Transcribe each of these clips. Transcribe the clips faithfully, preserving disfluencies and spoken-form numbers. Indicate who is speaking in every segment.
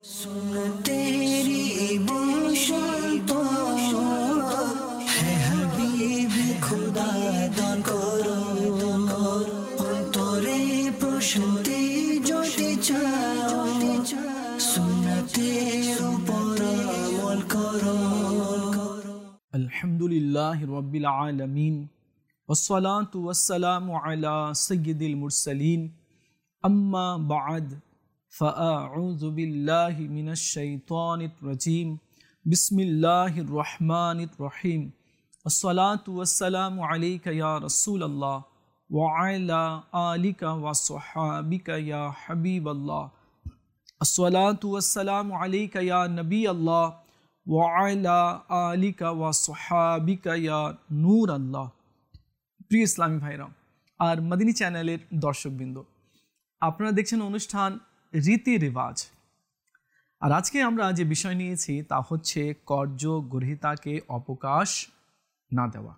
Speaker 1: तेरी बसंत है हबीब खुदा दान करो अंतरे प्रशांति जोते चाओ सुन्नतेर ऊपर अमल करो।
Speaker 2: अल्हम्दुलिल्लाहि रब्बिल आलमीन वस्सलातु वस्सलामु अला सय्यिदिल मुरसलीन अम्मा बाद फ़अऊज़ु बिल्लाहि मिनश शैतानिर रजीम बिस्मिल्लाहिर रहमानिर रहीम अस्सलातु वस्सलामु अलैका या रसूलल्लाह व अला आलिका व स्वहाबिका या हबीबल्लाह अस्सलातु वस्सलामु अलैका या नबी अल्लाह व अला आलिका व स्वहाबिका या नूर अल्लाह। प्रिय इस्लामी भाईरा और मदनी चैनलेर दर्शकबृंद, आपनारा देखছেন অনুষ্ঠান রীতি রিবাজ। আর আজকে আমরা যে বিষয় নিয়েছি তা হচ্ছে কর্য গ্রহীতাকে অবকাশ না দেওয়া।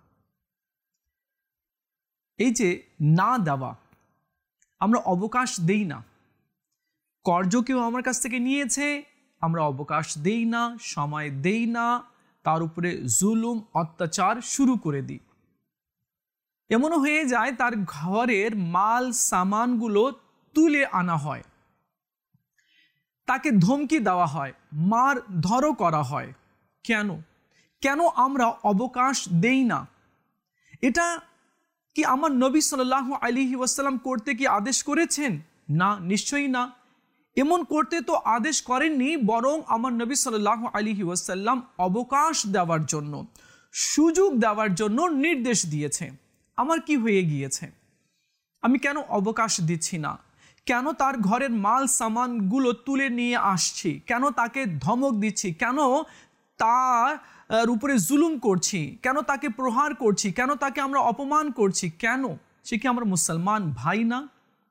Speaker 2: এই যে না দেওয়া, আমরা অবকাশ দেই না। কর্য কেউ আমার কাছ থেকে নিয়েছে, আমরা অবকাশ দেই না, সময় দেই না, তার উপরে জুলুম অত্যাচার শুরু করে দিই। এমনও হয়ে যায় তার ঘরের মাল সামানগুলো তুলে আনা হয়, তাকে ধমকি দেওয়া হয়, মার ধরও করা হয়। কেন কেন আমরা অবকাশ দেই না? এটা কি আমার নবী সাল্লাল্লাহু আলাইহি ওয়াসাল্লাম করতে কি আদেশ করেছেন? না, নিশ্চয়ই না। এমন করতে তো আদেশ করেননি, বরং আমার নবী সাল্লাল্লাহু আলাইহি ওয়াসাল্লাম অবকাশ দেওয়ার জন্য, সুযোগ দেওয়ার জন্য নির্দেশ দিয়েছে। আমার কি হয়ে গিয়েছে? আমি কেন অবকাশ দিচ্ছি না? কেন তার ঘরের মাল সামানগুলো তুলে নিয়ে আসছি? কেন তাকে ধমক দিচ্ছি? কেন তার উপরে জুলুম করছি? কেন তাকে প্রহার করছি? কেন তাকে আমরা অপমান করছি? কেন? সে কি আমার মুসলমান ভাই না?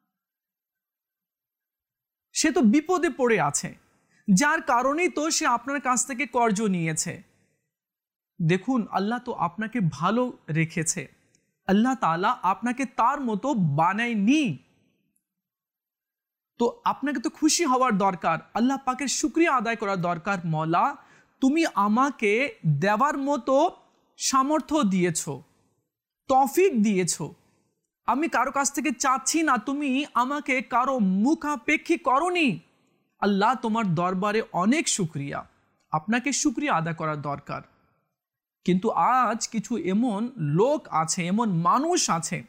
Speaker 2: সে তো বিপদে পড়ে আছে, যার কারণেই তো সে আপনার কাছ থেকে কর্জ নিয়েছে। দেখুন, আল্লাহ তো আপনাকে ভালো রেখেছে, আল্লাহ তাআলা আপনাকে তার মতো বানায়নি। তো আপনাকে তো খুশি হওয়ার দরকার, আল্লাহ পাকের শুকরিয়া আদায় করার দরকার। মওলা, তুমি আমাকে দেওয়ার মতো সামর্থ্য দিয়েছো, তৌফিক দিয়েছো। আমি কারো কাছ থেকে চাচ্ছি না, তুমি আমাকে কারো মুখাপেক্ষী করনি। আল্লাহ, তোমার দরবারে অনেক শুকরিয়া, আপনাকে শুকরিয়া আদায় করার দরকার। কিন্তু আজ কিছু এমন লোক আছে, এমন মানুষ আছে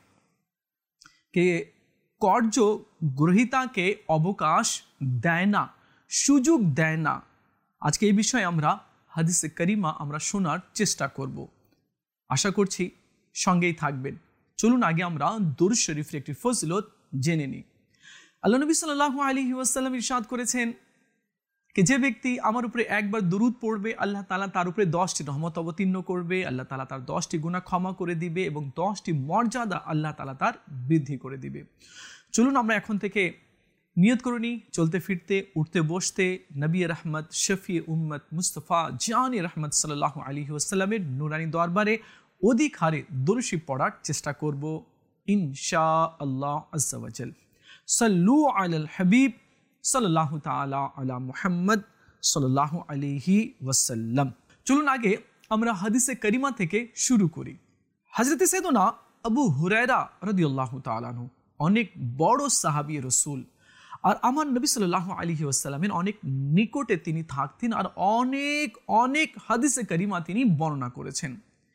Speaker 2: কে কর্য গ্রহীতাকে অবকাশ দেয় না, সুযোগ দেয় না। আজকে এই বিষয়ে আমরা হাদিসে করিমা আমরা শোনার চেষ্টা করব। আশা করছি সঙ্গেই থাকবেন। চলুন আগে আমরা দুরূদ শরীফের একটি ফজিলত জেনে নিই। আল্লাহ নবী সাল্লাল্লাহু আলাইহি ওয়াসাল্লাম ইরশাদ করেছেন कि যে ব্যক্তি আমার উপরে একবার দুরূদ পড়বে, আল্লাহ তাআলা তার উপরে দশটি রহমত অবতীর্ণ করবে, আল্লাহ তাআলা তার দশটি গুনাহ ক্ষমা করে দিবে এবং দশটি মর্যাদা আল্লাহ তাআলা তার বৃদ্ধি করে দিবে। চলুন আমরা এখন থেকে নিয়ত করে নিই, চলতে ফিরতে, উঠতে বসতে নবী রহমত, শফি উম্মত মুস্তাফা জান রহমত সাল্লাল্লাহু আলাইহি ওয়াসাল্লামের নুরানি দরবারে অধিক হারে দুরূদ শরীফ পড়ার চেষ্টা করব ইনশাআল্লাহ আজ্জা ওয়া জাল। সাল্লু আলাল হাবিব সাল্লাল্লাহু তাআলা আলা মুহাম্মদ সাল্লাল্লাহু আলাইহি ওয়াসাল্লাম। চলুন আগে আমরা হাদিসে করিমা থেকে শুরু করি। হযরত সাইয়েদনা আবু হুরায়রা রাদিয়াল্লাহু তাআলা আনহু অনেক বড় সাহাবী রাসূল, আর আমার নবী সাল্লাল্লাহু আলাইহি ওয়াসাল্লামের অনেক নিকটে তিনি থাকতেন, আর অনেক অনেক হাদিসে করিমা তিনি বর্ণনা করেছেন।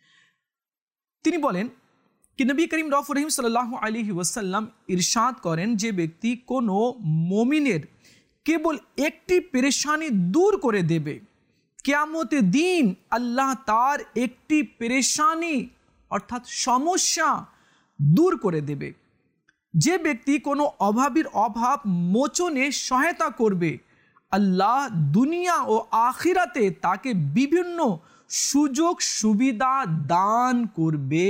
Speaker 2: তিনি বলেন कि नबी करीम रऊफ रहीम सल्लल्लाहु अलैहि वसल्लम इरशाद करें, जे व्यक्ति कोनो मोमिनेर केवल एकटी परेशानी दूर करे देबे, कियामतेर दिन अल्लाह तार एकटी परेशानी अर्थात समस्या दूर करे देबे। जे व्यक्ति कोनो अभाबीर अभाव मोचने सहायता करबे, अल्लाह दुनिया ओ आखिराते ताके विभिन्न सुयोग सुविधा दान करबे।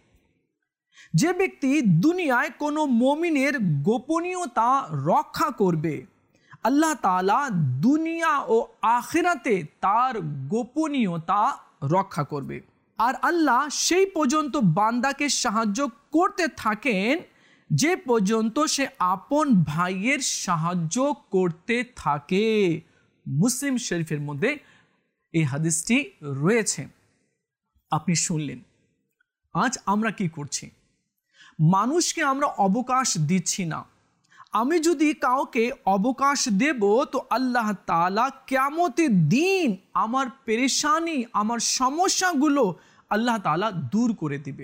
Speaker 2: যে ব্যক্তি দুনিয়ায় কোনো মুমিনের গোপনীয়তা রক্ষা করবে, আল্লাহ তাআলা দুনিয়া ও আখিরাতে তার গোপনীয়তা রক্ষা করবে। আর আল্লাহ সেই পর্যন্ত বান্দাকে সাহায্য করতে থাকেন যে পর্যন্ত সে আপন ভাইয়ের সাহায্য করতে থাকে। মুসলিম শরীফের মধ্যে এই হাদিসটি রয়েছে। আপনি শুনলেন। আজ আমরা কি করছি? মানুষকে আমরা অবকাশ দিচ্ছি না। আমি যদি কাউকে অবকাশ দেব তো আল্লাহ তাআলা কিয়ামতের দিন আমার পেরেশানি, আমার সমস্যাগুলো আল্লাহ তাআলা দূর করে দিবে।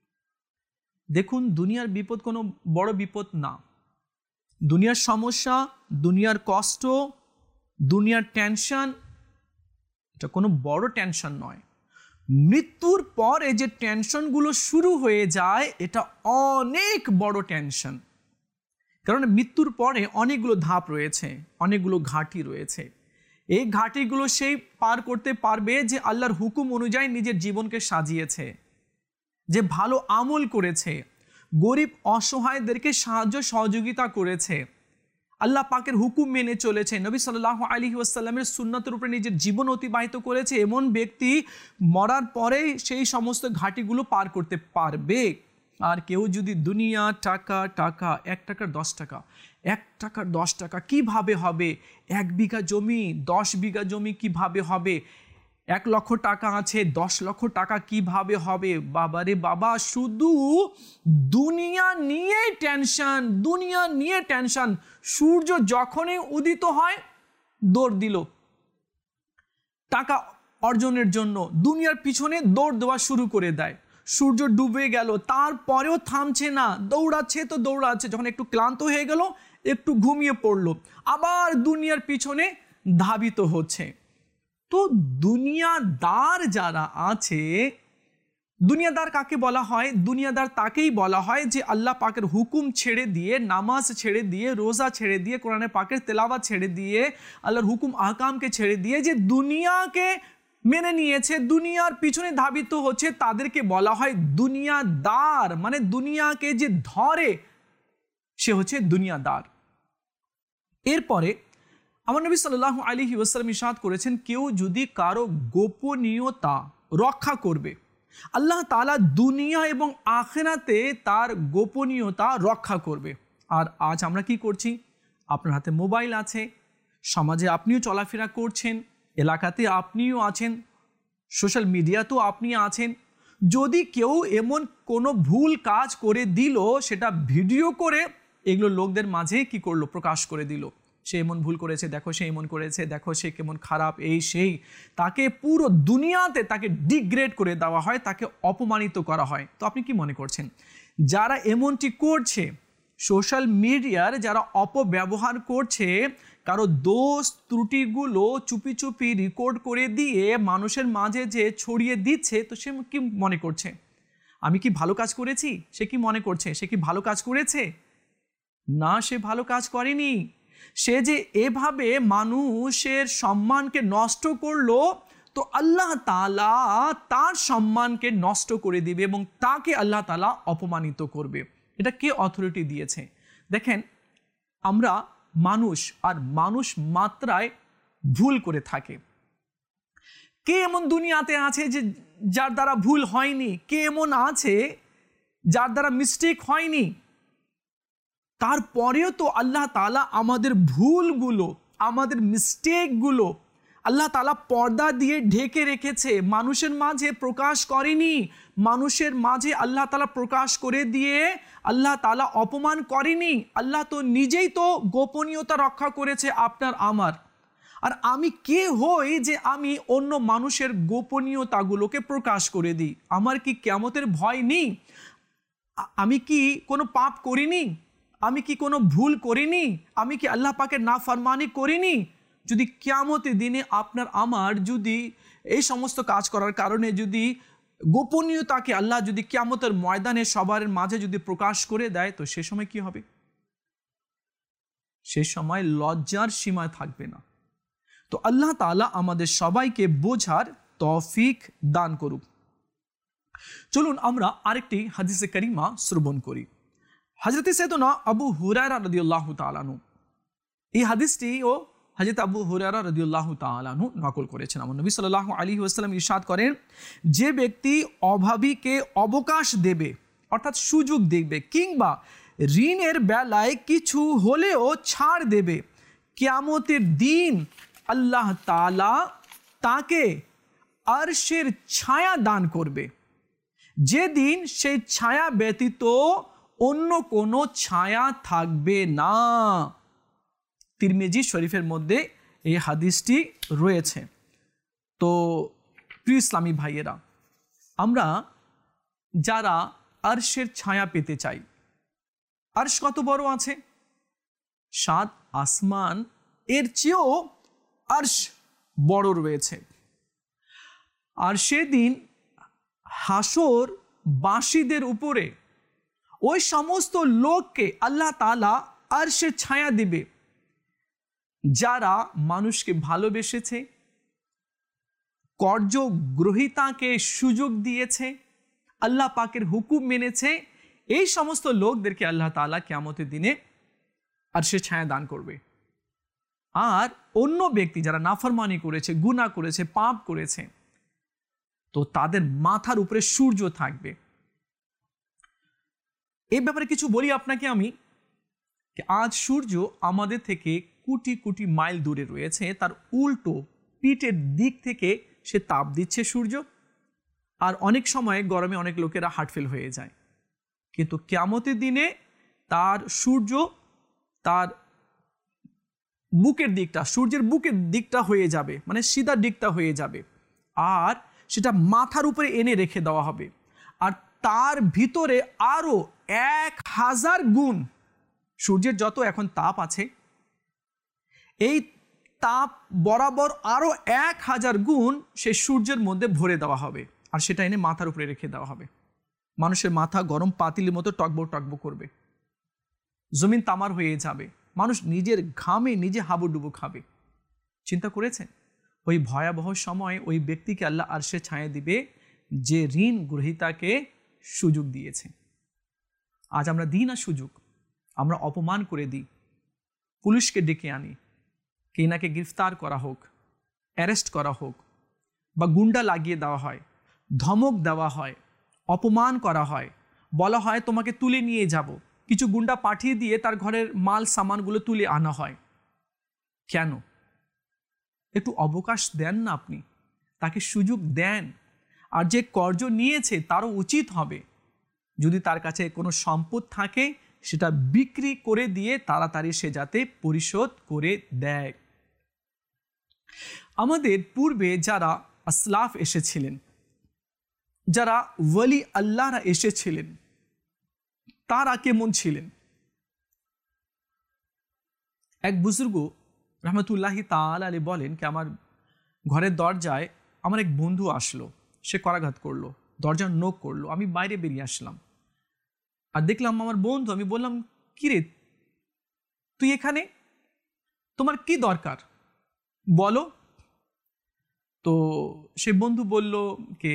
Speaker 2: দেখুন, দুনিয়ার বিপদ কোনো বড় বিপদ না। দুনিয়ার সমস্যা, দুনিয়ার কষ্ট, দুনিয়ার টেনশন, এটা কোনো বড় টেনশন নয়। মৃত্যুর পরে যে টেনশনগুলো শুরু হয়ে যায়, এটা অনেক বড় টেনশন। কারণ মৃত্যুর পরে অনেকগুলো ধাপ রয়েছে, অনেকগুলো ঘাটি রয়েছে। এই ঘাটিগুলো সেই পার করতে পারবে যে আল্লাহর হুকুম অনুযায়ী নিজের জীবনকে সাজিয়েছে, যে ভালো আমল করেছে, গরিব অসহায়দেরকে সাহায্য সহযোগিতা করেছে, আল্লাহ পাকের হুকুম মেনে চলেছে, নবী সাল্লাল্লাহু আলাইহি ওয়াসাল্লামের সুন্নতের উপরে নিজের জীবন অতিবাহিত করেছে। এমন ব্যক্তি মরার পরে সেই সমস্ত ঘাটিগুলো পার করতে পারবে। আর কেউ যদি দুনিয়া, টাকা টাকা, এক টাকার দশ টাকা, এক টাকার দশ টাকা কিভাবে হবে, এক বিঘা জমি, দশ বিঘা জমি কিভাবে হবে, এক লক্ষ টাকা আছে, দশ লক্ষ টাকা কিভাবে হবে, বাবারে বাবা, শুধু দুনিয়া নিয়ে টেনশন, দুনিয়া নিয়ে টেনশন। সূর্য যখনই উদিত হয় দৌড় দিল টাকা অর্জনের জন্য, দুনিয়ার পিছনে দৌড় দেওয়া শুরু করে দেয়। সূর্য ডুবে গেল, তারপরেও থামছে না, দৌড়াচ্ছে তো দৌড়াচ্ছে। যখন একটু ক্লান্ত হয়ে গেল, একটু ঘুমিয়ে পড়লো, আবার দুনিয়ার পিছনে ধাবিত হচ্ছে। তো দুনিয়াদার যারা আছে, দুনিয়াদার কাকে বলা হয়? দুনিয়াদার তাকেই বলা হয় যে আল্লাহ পাকের হুকুম ছেড়ে দিয়ে, নামাজ ছেড়ে দিয়ে, রোজা ছেড়ে দিয়ে, কোরআনে পাকের তেলাওয়াত ছেড়ে দিয়ে, আল্লাহর হুকুম আহকামকে ছেড়ে দিয়ে যে দুনিয়াকে মেনে নিয়েছে, দুনিয়ার পিছনে ধাবিত হচ্ছে, তাদেরকে বলা হয় দুনিয়াদার। মানে দুনিয়াকে যে ধরে সে হচ্ছে দুনিয়াদার। এরপরে আমার নবী সাল্লাল্লাহু আলাইহি ওয়াসাল্লাম ইরশাদ করেছেন, কেউ যদি কারো গোপনীয়তা রক্ষা করবে, আল্লাহ তাআলা দুনিয়া এবং আখিরাতে তার গোপনীয়তা রক্ষা করবে। আর আজ আমরা কি করছি? আপনার হাতে মোবাইল আছে, সমাজে আপনিও চলাফেরা করছেন, এলাকাতে আপনিও আছেন, সোশ্যাল মিডিয়াতেও আপনি আছেন। যদি কেউ এমন কোনো ভুল কাজ করে দিল, সেটা ভিডিও করে এগুলো লোকদের মাঝে কি করলো? প্রকাশ করে দিল। সে এমন ভুল করেছে, দেখো সে এমন করেছে, দেখো সে কেমন খারাপ, এই সেই। তাকে পুরো দুনিয়াতে তাকে ডিগ্রেড করে দেওয়া হয়, তাকে অপমানিত করা হয়। তো আপনি কি মনে করছেন, যারা এমনটি করছে, সোশ্যাল মিডিয়ার যারা অপব্যবহার করছে, কারো দোষ ত্রুটিগুলো চুপি চুপি রেকর্ড করে দিয়ে মানুষের মাঝে যে ছড়িয়ে দিচ্ছে, তো সে কি মনে করছে? আমি কি ভালো কাজ করেছি? সে কি মনে করছে সে কি ভালো কাজ করেছে? না, সে ভালো কাজ করেনি। সে যে এভাবে মানুষের সম্মানকে নষ্ট করলো, তো আল্লাহ তাআলা তার সম্মানকে নষ্ট করে দিবে এবং তাকে আল্লাহ তাআলা অপমানিত করবে। এটা কে অথরিটি দিয়েছে? দেখেন, আমরা মানুষ, আর মানুষ মাত্রায় ভুল করে থাকে। কে এমন দুনিয়াতে আছে যে যার দ্বারা ভুল হয়নি? কে এমন আছে যার দ্বারা মিস্টেক হয়নি? তারপরেও তো আল্লাহ তাআলা আমাদের ভুলগুলো, আমাদের মিস্টেকগুলো আল্লাহ তাআলা পর্দা দিয়ে ঢেকে রেখেছে, মানুষের মাঝে প্রকাশ করেনি। মানুষের মাঝে আল্লাহ তাআলা প্রকাশ করে দিয়ে আল্লাহ তাআলা অপমান করেনি। আল্লাহ তো নিজেই তো গোপনীয়তা রক্ষা করেছে আপনার আমার। আর আমি কে হই যে আমি অন্য মানুষের গোপনীয়তাগুলোকে প্রকাশ করে দিই? আমার কি কিয়ামতের ভয় নেই? আমি কি কোনো পাপ করিনি? আমি কি কোনো ভুল করিনি? আমি কি আল্লাহ পাকের নাফরমানি করিনি? যদি কিয়ামতের দিনে আপনার আমার যদি এই সমস্ত কাজ করার কারণে যদি গোপনীয়তাকে আল্লাহ যদি কিয়ামতের ময়দানে সবার মাঝে যদি প্রকাশ করে দেয়, তো সে সময় কি হবে? সে সময় লজ্জার সীমায় থাকবে না। তো আল্লাহ তাআলা আমাদের সবাইকে বোঝার তৌফিক দান করুক। চলুন আমরা আরেকটি হাদিসে কারিমা শ্রবণ করি। হযরত সাইয়েদনা আবু হুরায়রা রাদিয়াল্লাহু তাআলা আনহু, এই হাদিসটি ও হযরত আবু হুরায়রা রাদিয়াল্লাহু তাআলা আনহু নকল করেছেন। আমার নবী সাল্লাল্লাহু আলাইহি ওয়াসাল্লাম ইরশাদ করেন, যে ব্যক্তি অভাবীকে অবকাশ দেবে, অর্থাৎ সুযোগ দেবে, কিংবা ঋণের বেলায় কিছু হলেও ছাড় দেবে, কিয়ামতের দিন আল্লাহ তাআলা তাকে আরশের ছায়া দান করবে, যেদিন সেই ছায়া ব্যতীত অন্য কোনো ছায়া থাকবে না। তিরমিজি শরীফের মধ্যে এই হাদিসটি রয়েছে। তো প্রিয় ইসলামী ভাইয়েরা, আমরা যারা আরশের ছায়া পেতে চাই, আরশ কত বড় আছে? সাত আসমান এর চেয়েও আরশ বড় রয়েছে। আর সেদিন হাসর বাসীদের উপরে ওই সমস্ত লোককে আল্লাহ তাআলা আরশের ছায়া দিবে যারা মানুষকে ভালোবেসেছে, কার্যগ্রহীতাকে সুযোগ দিয়েছে, আল্লাহ পাকের হুকুম মেনেছে। এই সমস্ত লোকদেরকে আল্লাহ তাআলা কিয়ামতের দিনে আরশের ছায়া দান করবে। আর অন্য ব্যক্তি যারা নাফরমানি করেছে, গুনাহ করেছে, পাপ করেছে, তো তাদের মাথার উপরে সূর্য থাকবে। এই ব্যাপারে কিছু বলি আপনাকে আমি। আজ সূর্য আমাদের থেকে কোটি কোটি মাইল দূরে রয়েছে, তার উল্টো পিঠের দিক থেকে সে তাপ দিচ্ছে সূর্য। আর অনেক সময় গরমে অনেক লোকেরা হার্ট ফেল হয়ে যায়, কিন্তু কিয়ামতের দিনে তার সূর্য তার বুকের দিকটা, সূর্যের বুকের দিকটা হয়ে যাবে, মানে সিধা দিকটা হয়ে যাবে, আর সেটা মাথার উপরে এনে রেখে দেওয়া হবে। আর তার ভিতরে আরো এক হাজার গুণ সূর্যের যত এখন তাপ আছে, এই তাপ বরাবর আরো এক হাজার গুণ সেই সূর্যের মধ্যে ভরে দেওয়া হবে, আর সেটা এনে মাথার উপরে রেখে দেওয়া হবে। মানুষের মাথা গরম পাতিলের মতো টকবক টকবক করবে, জমিন তামার হয়ে যাবে, মানুষ নিজের ঘামে নিজে হাবুডুবু খাবে। চিন্তা করেছেন? ওই ভয়াবহ সময় ওই ব্যক্তিকে আল্লাহ আরশে ছায়া দিবে যে ঋণ গ্রহীতাকে সুযোগ দিয়েছে। আজ আমরা দিই না সুযোগ, আমরা অপমান করে দিই, পুলিশকে ডেকে আনি, কে নাকে গ্রেফতার করা হোক, অ্যারেস্ট করা হোক, বা গুন্ডা লাগিয়ে দেওয়া হয়, ধমক দেওয়া হয়, অপমান করা হয়, বলা হয় তোমাকে তুলে নিয়ে যাব, কিছু গুন্ডা পাঠিয়ে দিয়ে তার ঘরের মাল সামানগুলো তুলে আনা হয়। কেন? একটু অবকাশ দেন না আপনি, তাকে সুযোগ দেন। আর যে কর্জ নিয়েছে তারও উচিত হবে, যদি তার কাছে কোনো সম্পদ থাকে সেটা বিক্রি করে দিয়ে তাড়াতাড়ি সে যাতে পরিশোধ করে দেয়। আমাদের পূর্বে যারা আসলাফ এসেছিলেন, যারা ওয়ালি আল্লাহরা এসেছিলেন, তারা কেমন ছিলেন? এক বুজুর্গ রহমতুল্লাহি তাআলা আলাইহি বলেন কি, আমার ঘরের দরজায় আমার এক বন্ধু আসলো, সে করাঘাত করলো, দরজার নক করলো, আমি বাইরে বেরিয়ে আসলাম আর দেখলাম আমার বন্ধু। আমি বললাম, কিরে তুই এখানে, তোমার কি দরকার বলো? তো সে বন্ধু বলল যে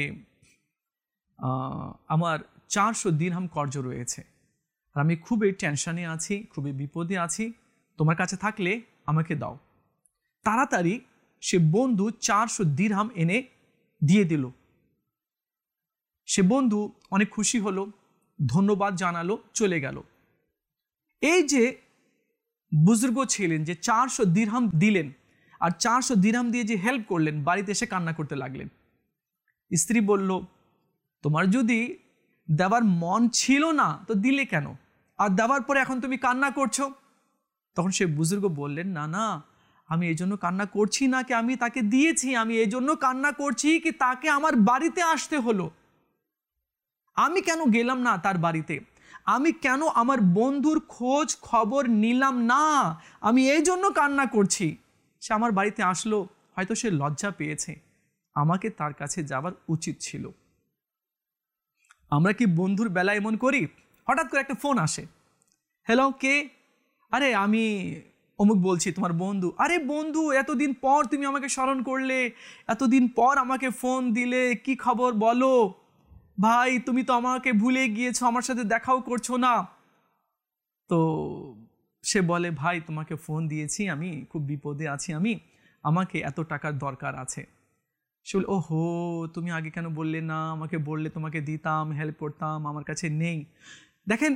Speaker 2: আমার চারশো দিরহাম কর্জ রয়েছে, আর আমি খুবই টেনশনে আছি, খুবই বিপদে আছি, তোমার কাছে থাকলে আমাকে দাও। তাড়াতাড়ি সে বন্ধু চারশো দিরহাম এনে দিয়ে দিল। সে বন্ধু অনেক খুশি হলো, ধন্যবাদ জানালো, চলে গেল। এই যে বুজুর্গ ছিলেন যে চারশো দিরহাম দিলেন, আর চারশো দিরহাম দিয়ে যে হেল্প করলেন, বাড়িতে এসে কান্না করতে লাগলেন। স্ত্রী বলল, তোমার যদি দেওয়ার মন ছিল না তো দিলে কেন, আর দেওয়ার পরে এখন তুমি কান্না করছো? তখন সে বুজুর্গ বললেন, না না, আমি এই জন্য কান্না করছি না কি আমি তাকে দিয়েছি, আমি এই জন্য কান্না করছি কি তাকে আমার বাড়িতে আসতে হলো। আমি কেন গেলাম না তার বাড়িতে, আমি কেন আমার বন্ধুর খোঁজ খবর নিলাম না, আমি এই জন্য কান্না করছি। সে আমার বাড়িতে আসলো, হয়তো সে লজ্জা পেয়েছে, আমাকে তার কাছে যাওয়ার উচিত ছিল। আমরা কি বন্ধুর বেলা এমন করি? হঠাৎ করে একটা ফোন আসে, হ্যালো কে? আরে আমি অমুক বলছি, তোমার বন্ধু। আরে বন্ধু, এতদিন পর তুমি আমাকে স্মরণ করলে, এতদিন পর আমাকে ফোন দিলে, কি খবর বলো? ভাই তুমি তো আমাকে ভুলে গিয়েছো, আমার সাথে দেখাও করছো না। তো সে বলে, ভাই তোমাকে ফোন দিয়েছি, আমি খুব বিপদে আছি, আমি আমাকে এত টাকার দরকার আছে। সে বলে, ওহো তুমি আগে কেন বললে না, আমাকে বললে তোমাকে দিতাম, হেল্প করতাম, আমার কাছে নেই। দেখেন,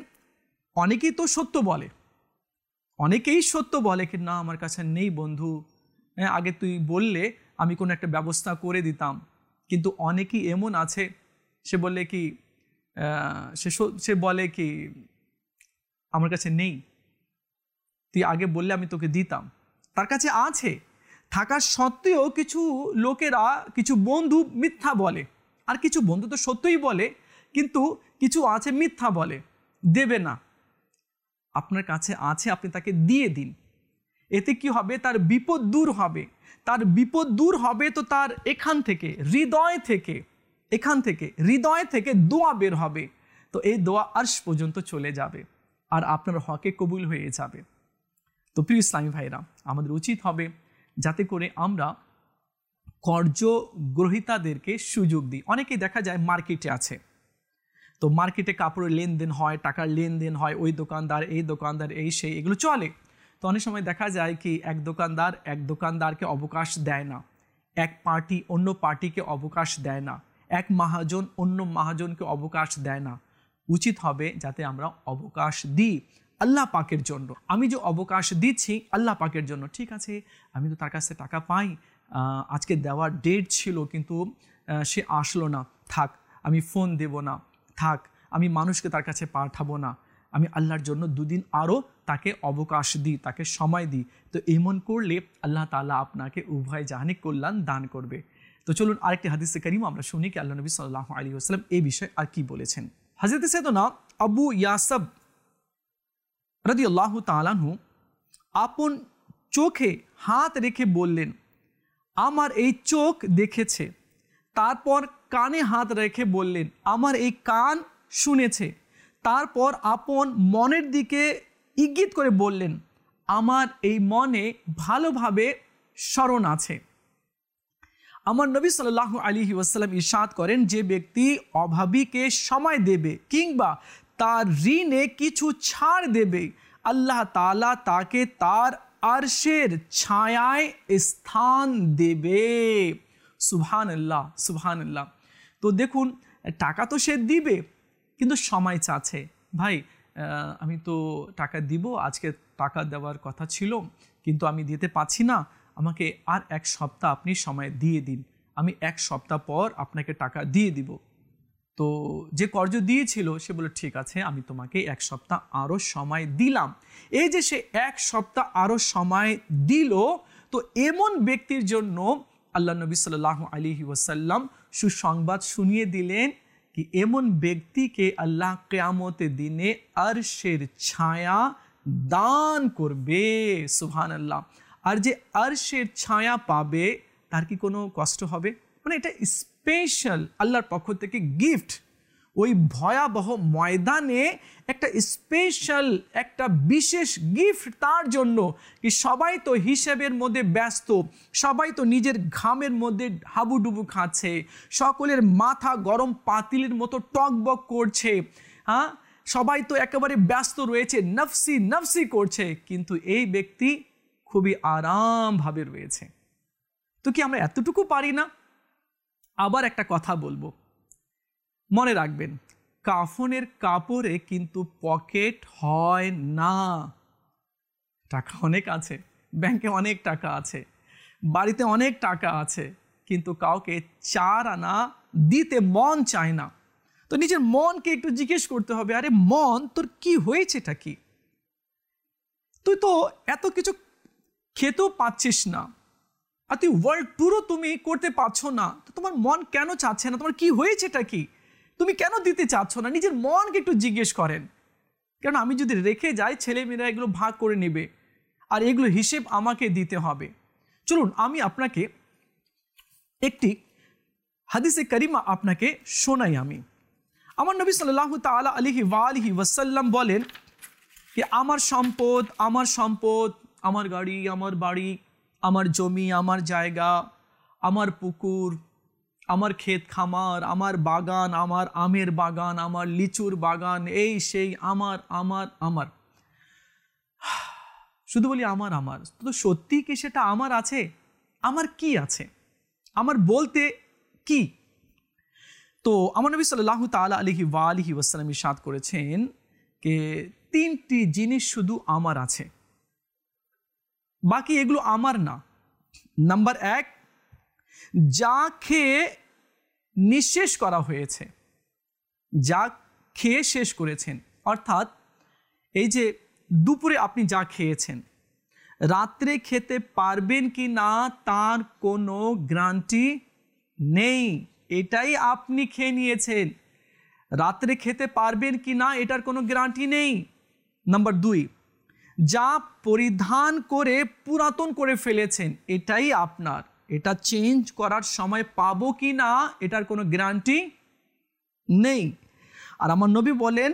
Speaker 2: অনেকেই তো সত্য বলে, অনেকেই সত্য বলে কি না আমার কাছে নেই বন্ধু, হ্যাঁ, আগে তুই বললে আমি কোনো একটা ব্যবস্থা করে দিতাম, কিন্তু অনেকেই এমন আছে সে বললে কি সে সে বলে কি আমার কাছে নেই, তুই আগে বললে আমি তোকে দিতাম। তার কাছে আছে থাকা সত্ত্বেও কিছু লোকেরা, কিছু বন্ধু মিথ্যা বলে, আর কিছু বন্ধু তো সত্যই বলে, কিন্তু কিছু আছে মিথ্যা বলে, দেবে না। আপনার কাছে আছে, আপনি তাকে দিয়ে দিন। এতে কি হবে? তার বিপদ দূর হবে। তার বিপদ দূর হবে তো তার এখান থেকে, হৃদয় থেকে, এখান থেকে হৃদয় থেকে দোয়া বের হবে। তো এই দোয়া আরশ পর্যন্ত চলে যাবে আর আপনার হকে কবুল হয়ে যাবে। তো প্রিয় ইসলামী ভাইরা, আমাদের উচিত হবে যাতে করে আমরা কর্জ গ্রহীতাদেরকে সুযোগ দিই। অনেকেই দেখা যায় মার্কেটে আছে, তো মার্কেটে কাপড়ের লেনদেন হয়, টাকার লেনদেন হয়, ওই দোকানদার এই দোকানদার এই সেই এগুলো চলে। তো অনেক সময় দেখা যায় কি এক দোকানদার এক দোকানদারকে অবকাশ দেয় না, এক পার্টি অন্য পার্টিকে অবকাশ দেয় না, এক মহাজন অন্য মহাজনকে অবকাশ দেয় না। উচিত হবে যাতে আমরা অবকাশ দিই আল্লাহ পাকের জন্য। আমি যে অবকাশ দিচ্ছি আল্লাহ পাকের জন্য, ঠিক আছে আমি তো তার কাছে টাকা পাই, আজকে দেওয়ার ডেট ছিল কিন্তু সে আসলো না, থাক আমি ফোন দেব না, থাক আমি মানুষকে তার কাছে পাঠাবো না, আমি আল্লাহর জন্য দুদিন আরও তাকে অবকাশ দিই, তাকে সময় দিই। তো এমন করলে আল্লাহ তাআলা আপনাকে উভয় জাহানে কল্যাণ দান করবে। তো চলুন আরেকটি হাদিসে কারীম আমরা শুনি কি আল্লাহ নবী সাল্লাল্লাহু আলাইহি ওয়াসাল্লাম এই বিষয়ে আর কি বলেছেন। হযরত সাইয়েদনা আবু ইয়াসাব রাদিয়াল্লাহু তাআলা আনহু আপন চোখে হাত রেখে বললেন, আমার এই চোখ দেখেছে। তারপর কানে হাত রেখে বললেন, আমার এই কান শুনেছে। তারপর আপন মনের দিকে ইঙ্গিত করে বললেন, আমার এই মনে ভালোভাবে স্মরণ আছে। আমার নবী সাল্লাল্লাহু আলাইহি ওয়াসাল্লাম ইরশাদ করেন, যে ব্যক্তি অভাবীকে সময় দেবে কিংবা তার ঋণে কিছু ছাড় দেবে, আল্লাহ তাআলা তাকে তার আরশের ছায়ায় স্থান দেবে। সুবহানাল্লাহ, সুবহানাল্লাহ। তো দেখুন, টাকা তো সে দিবে কিন্তু সময় চাচ্ছে, ভাই আমি তো টাকা দিব, আজকে টাকা দেওয়ার কথা ছিল কিন্তু আমি দিতে পারছি না, আমাকে আর এক সপ্তাহ আপনি সময় দিয়ে দিন, আমি এক সপ্তাহ পর আপনাকে টাকা দিয়ে দিব। তো যে কর্জ দিয়েছিল সে বলে, ঠিক আছে আমি তোমাকে এক সপ্তাহ আরও সময় দিলাম। এই যে সে এক সপ্তাহ আরও সময় দিল, তো এমন ব্যক্তির জন্য আল্লাহ নবী সাল্লাল্লাহু আলাইহি ওয়াসাল্লাম সুসংবাদ শুনিয়ে দিলেন কি এমন ব্যক্তিকে আল্লাহ কিয়ামতের দিনে আরশের ছায়া দান করবে। সুবহানাল্লাহ। আর যে আরশের ছায়া পাবে তার কি কোনো কষ্ট হবে? মানে এটা স্পেশাল আল্লাহর পক্ষ থেকে গিফট। ওই ভয়াবহ ময়দানে একটা স্পেশাল একটা বিশেষ গিফট তার জন্য কি সবাই তো হিসেবের মধ্যে ব্যস্ত, সবাই তো নিজের ঘামের মধ্যে হাবুডুবু খাচ্ছে, সকলের মাথা গরম পাতিলের মতো টকবক করছে, হ্যাঁ সবাই তো একেবারে ব্যস্ত রয়েছে, নফসি নফসি করছে, কিন্তু এই ব্যক্তি খুবই আরামভাবে রয়েছে। তো কি আমরা এতটুকু পারি না? আবার একটা কথা বলবো, মনে রাখবেন, কাফনের কাপড়ে কিন্তু পকেট হয় না। টাকা অনেক আছে, ব্যাংকে অনেক টাকা আছে, বাড়িতে অনেক টাকা আছে, কিন্তু কাউকে চার আনা দিতে মন চায় না। তো নিজের মনকে একটু জিজ্ঞেস করতে হবে, আরে মন তোর কি হয়েছেটা কি? তুই তো এত কিছু খেতেও পাচ্ছিস না, আর তুই ওয়ার্ল্ড ট্যুরও তুমি করতে পারছো না, তো তোমার মন কেন চাচ্ছে না? তোমার কি হয়েছেটা কি? তুমি কেন দিতে চাচ্ছ না? নিজের মনকে একটু জিজ্ঞেস করেন। কারণ আমি যদি রেখে যাই, ছেলেমেয়েরা এগুলো ভাগ করে নেবে আর এগুলো হিসেব আমাকে দিতে হবে। চলুন আমি আপনাকে একটি হাদিসে কারিমা আপনাকে শোনাই। আমি আমার নবী সাল্লাল্লাহু তাআলা আলাইহি ওয়া আলিহি ওয়াসাল্লাম বলেন কি আমার সম্পদ, আমার সম্পদ, আমার গাড়ি, আমার বাড়ি, আমার জমি, আমার জায়গা, আমার পুকুর, আমার ক্ষেত খামার, আমার বাগান, আমার আমের বাগান, আমার লিচুর বাগান, এই সেই আমার আমার আমার শুধু বলি আমার আমার তো সত্যি কি সেটা আমার আছে? আমার কি আছে? আমার বলতে কি? তো আমার নবী সাল্লাল্লাহু তাআলা আলাইহি ওয়া আলিহি ওয়াসাল্লাম ইরশাদ করেছেন যে তিনটি জিনিস শুধু আমার আছে, বাকি এগুলো আমার না। নাম্বার এক, যা খেয়ে নিঃশেষ করা হয়েছে, যা খেয়ে শেষ করেছেন, অর্থাৎ এই যে দুপুরে আপনি যা খেয়েছেন, রাত্রে খেতে পারবেন কি না তার কোনো গ্যারান্টি নেই, এটাই আপনি খেয়ে নিয়েছেন। রাত্রে খেতে পারবেন কি না এটার কোনো গ্যারান্টি নেই। নাম্বার দুই, যা পরিধান করে পুরাতন করে ফেলেছেন, এটাই আপনার, এটা চেঞ্জ করার সময় পাবো কি না এটার কোনো গ্যারান্টি নেই। আর আমার নবী বলেন,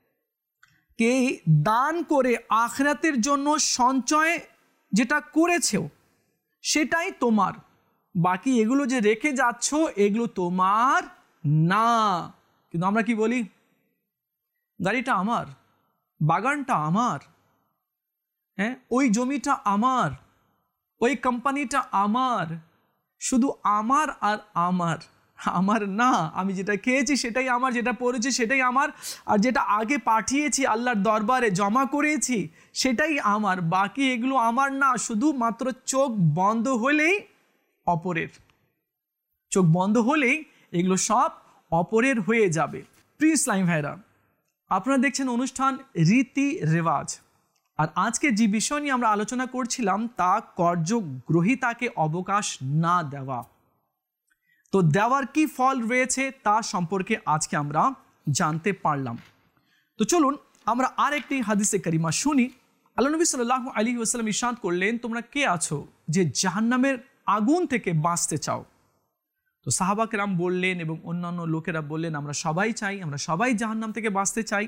Speaker 2: কে দান করে আখিরাতের জন্য সঞ্চয় যেটা করেছো সেটাই তোমার, বাকি এগুলো যে রেখে যাচ্ছ এগুলো তোমার না। কিন্তু আমরা কি বলি, গাড়িটা আমার, বাগানটা আমার, হ্যাঁ ওই জমিটা আমার, ওই কোম্পানিটা আমার, শুধু আমার আর আমার, আমার না, আমি যেটা খেয়েছি সেটাই আমার, যেটা পড়েছি সেটাই আমার, আর যেটা আগে পাঠিয়েছি আল্লাহর দরবারে জমা করেছি সেটাই আমার, বাকি এগুলো আমার না। শুধুমাত্র চোখ বন্ধ হলেই অপরের, চোখ বন্ধ হলেই এগুলো সব অপরের হয়ে যাবে। প্রিয় ইসলামী ভাইরা, আপনারা দেখছেন অনুষ্ঠান রীতি রেওয়াজ, আর আজকে যে বিষয় নিয়ে আমরা আলোচনা করছিলাম তা কার্যগ্রহীতাকে অবকাশ না দেওয়া। তো দেওয়ার কি ফল রয়েছে তা সম্পর্কে আজকে আমরা জানতে পারলাম। তো চলুন আমরা আর একটি হাদিসে কারিমা শুনি। আল্লাহ নবী সাল্লাল্লাহু আলাইহি ওয়াসাল্লাম ইরশাদ করলেন, তোমরা কে আছো যে জাহান্নামের আগুন থেকে বাঁচতে চাও? তো সাহাবা কেরাম বললেন এবং অন্যান্য লোকেরা বললেন, আমরা সবাই চাই, আমরা সবাই জাহান্নাম থেকে বাঁচতে চাই।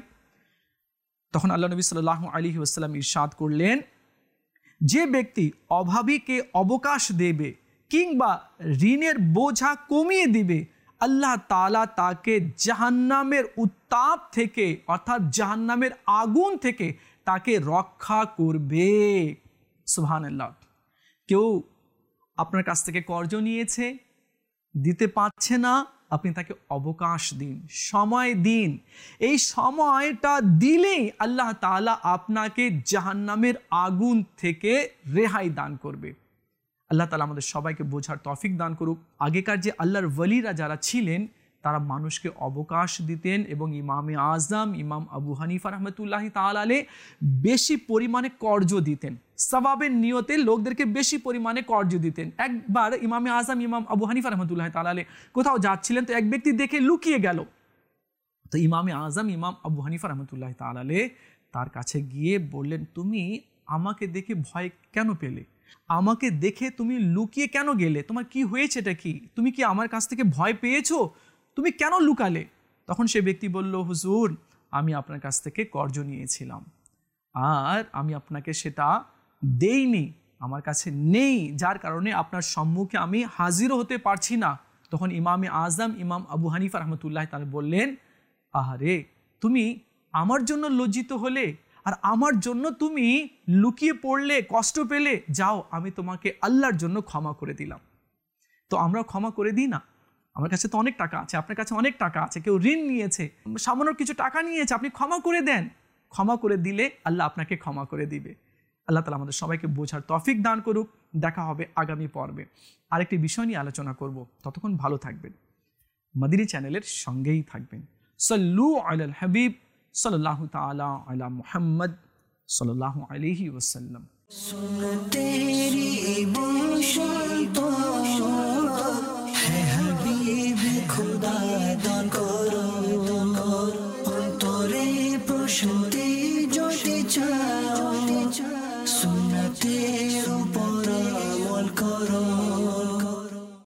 Speaker 2: তখন আল্লাহ নবী সাল্লাল্লাহু আলাইহি ওয়াসাল্লাম ইরশাদ করলেন, যে ব্যক্তি অভাবীকে অবকাশ দেবে কিংবা ঋণের বোঝা কমিয়ে দিবে, আল্লাহ তাআলা তাকে জাহান্নামের উত্তাপ থেকে অর্থাৎ জাহান্নামের আগুন থেকে তাকে রক্ষা করবে। সুবহানাল্লাহ। কেউ আপনার কাছ থেকে কর্জ নিয়েছে, দিতে পারছে না, আপনি তাকে অবকাশ দিন, সময় দিন। এই সময়টা দিলেই আল্লাহ তাআলা আপনাকে জাহান্নামের আগুন থেকে রেহাই দান করবে। আল্লাহ তাআলা আমাদের সবাইকে বোঝার তৌফিক দান করুক। আগেকার যে আল্লাহর ওয়ালিরা যারা ছিলেন তারা মানুষকে অবকাশ দিতেন এবং ইমামে আজম ইমাম আবু হানিফা রহমতুল্লাহি তাআলা আলাইহি বেশি পরিমাণে কর্জ দিতেন, সওয়াবের নিয়তে লোকদেরকে বেশি পরিমাণে কর্জ দিতেন। একবার ইমামে আজম ইমাম আবু হানিফা রহমতুল্লাহি তাআলা আলাইহি কোথাও যাচ্ছিলেন, তো এক ব্যক্তি দেখে লুকিয়ে গেল। তো ইমামে আজম ইমাম আবু হানিফা রহমতুল্লাহি তাআলা আলাইহি তার কাছে গিয়ে বললেন, তুমি আমাকে দেখে ভয় কেন পেলে? আমাকে দেখে তুমি লুকিয়ে কেন গেলে? তোমার কি হয়েছে, এটা কি? তুমি কি আমার কাছ থেকে ভয় পেয়েছো? তুমি কেন লুকালে? তখন সে ব্যক্তি বলল, হুজুর, আমি আপনার কাছ থেকে কর্জ নিয়েছিলাম আর আমি আপনাকে সেটা দেইনি, আমার কাছে নেই, যার কারণে আপনার সম্মুখে আমি হাজির হতে পারছি না। তখন ইমামে আজম ইমাম আবু হানিফা রহমতুল্লাহ তাআলা বললেন, আহারে, তুমি আমার জন্য লজ্জিত হলে আর আমার জন্য তুমি লুকিয়ে পড়লে, কষ্ট পেলে, যাও আমি তোমাকে আল্লাহর জন্য ক্ষমা করে দিলাম। তো আমরা ক্ষমা করে দিই না? আমার কাছে তো অনেক টাকা আছে, আপনার কাছে অনেক টাকা আছে, কেউ ঋণ নিয়েছে, সামান্য কিছু টাকা নিয়েছে, আপনি ক্ষমা করে দেন। ক্ষমা করে দিলে আল্লাহ আপনাকে ক্ষমা করে দিবে। আল্লাহ তাআলা আমাদের সবাইকে বোঝার তৌফিক দান করুক। দেখা হবে আগামী পর্বে, আরেকটি বিষয় নিয়ে আলোচনা করব। ততক্ষণ ভালো থাকবেন, মাদিনী চ্যানেলের সঙ্গেই থাকবেন। সাল্লু আলাল হাবিব সাল্লাল্লাহু তাআলা আলা মুহাম্মদ সাল্লাল্লাহু আলাইহি ওয়াসাল্লাম।
Speaker 1: तेरी बसंत है हबीब खुदा दान करो, অন্তরে প্রশান্তি যদি চাও, সুন্নতের উপর আমল করো।